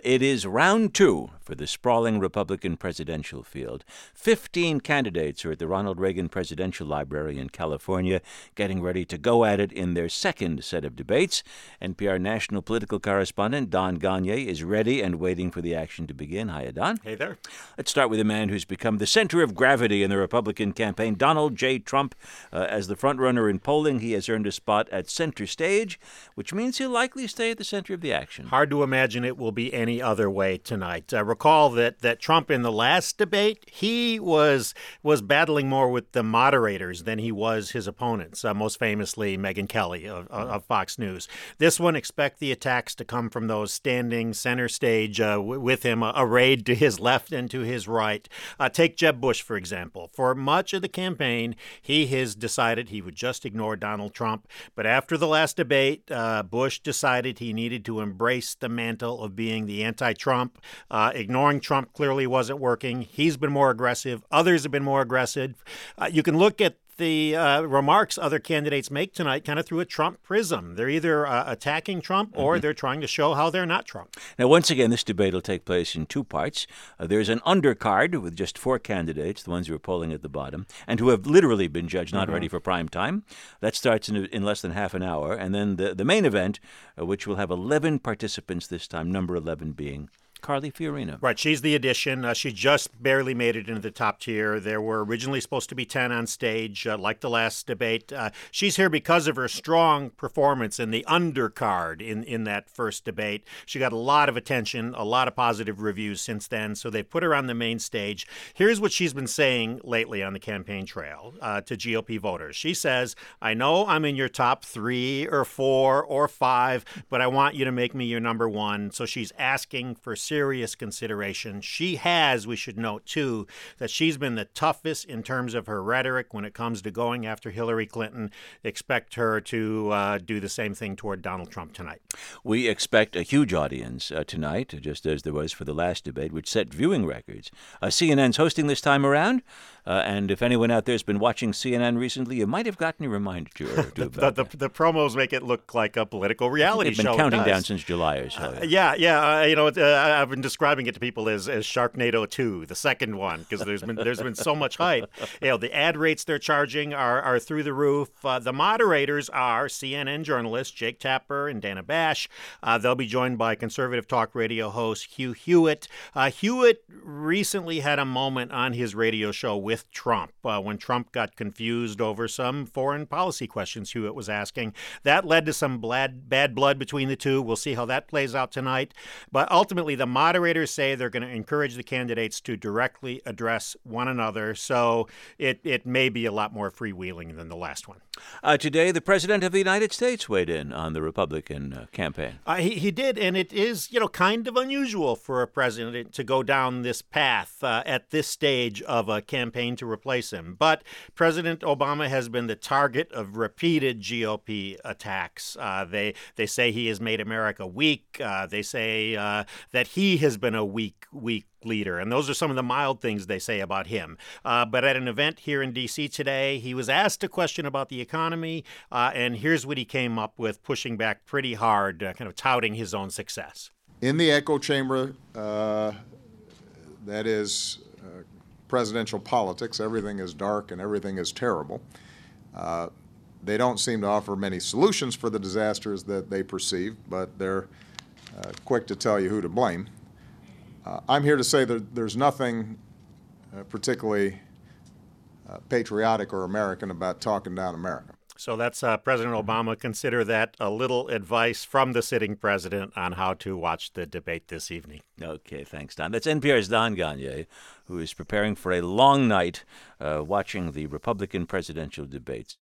It is round two for the sprawling Republican presidential field. 15 candidates are at the Ronald Reagan Presidential Library in California, getting ready to go at it in their second set of debates. NPR national political correspondent Don Gonyea is ready and waiting for the action to begin. Hiya, Don. Hey there. Let's start with a man who's become the center of gravity in the Republican campaign, Donald J. Trump. As the frontrunner in polling, he has earned a spot at center stage, which means he'll likely stay at the center of the action. Hard to imagine it will be any other way tonight. Recall that Trump in the last debate, he was battling more with the moderators than he was his opponents, most famously Megyn Kelly of Fox News. This one, expect the attacks to come from those standing center stage with him, arrayed to his left and to his right. Take Jeb Bush, for example. For much of the campaign, he has decided he would just ignore Donald Trump. But after the last debate, Bush decided he needed to embrace the mantle of being the anti-Trump. Ignoring Trump clearly wasn't working. He's been more aggressive. Others have been more aggressive. You can look at the remarks other candidates make tonight kind of through a Trump prism. They're either attacking Trump or they're trying to show how they're not Trump. Now, once again, this debate will take place in two parts. There's an undercard with just four candidates, the ones who are polling at the bottom, and who have literally been judged not ready for prime time. That starts in less than half an hour. And then the main event, which will have 11 participants this time, number 11 being Carly Fiorina. Right. She's the addition. She just barely made it into the top tier. There were originally supposed to be 10 on stage, like the last debate. She's here because of her strong performance in the undercard in that first debate. She got a lot of attention, a lot of positive reviews since then, so they put her on the main stage. Here's what she's been saying lately on the campaign trail to GOP voters. She says, I know I'm in your top 3 or 4 or 5, but I want you to make me your number 1. So she's asking for serious consideration. She has, we should note, too, that she's been the toughest in terms of her rhetoric when it comes to going after Hillary Clinton. Expect her to do the same thing toward Donald Trump tonight. We expect a huge audience tonight, just as there was for the last debate, which set viewing records. CNN's hosting this time around, and if anyone out there has been watching CNN recently, you might have gotten a reminder about that. The promos make it look like a political reality show. They've been counting down since July or so. I've been describing it to people as Sharknado 2, the second one, because there's been so much hype. The ad rates they're charging are through the roof. The moderators are CNN journalists Jake Tapper and Dana Bash. They'll be joined by conservative talk radio host Hugh Hewitt. Hewitt recently had a moment on his radio show with Trump when Trump got confused over some foreign policy questions Hewitt was asking. That led to some bad blood between the two. We'll see how that plays out tonight. But ultimately, the moderators say they're going to encourage the candidates to directly address one another, so it may be a lot more freewheeling than the last one. Today, the President of the United States weighed in on the Republican campaign. He did, and it is, kind of unusual for a president to go down this path at this stage of a campaign to replace him. But President Obama has been the target of repeated GOP attacks. They say he has made America weak. They say that he has been a weak leader. And those are some of the mild things they say about him. But at an event here in D.C. today, he was asked a question about the economy, and here's what he came up with, pushing back pretty hard, kind of touting his own success. In the echo chamber, that is presidential politics, everything is dark and everything is terrible. They don't seem to offer many solutions for the disasters that they perceive, but they're quick to tell you who to blame. I'm here to say that there's nothing particularly patriotic or American about talking down America. So that's President Obama. Consider that a little advice from the sitting president on how to watch the debate this evening. Okay, thanks, Don. That's NPR's Don Gonyea, who is preparing for a long night watching the Republican presidential debates.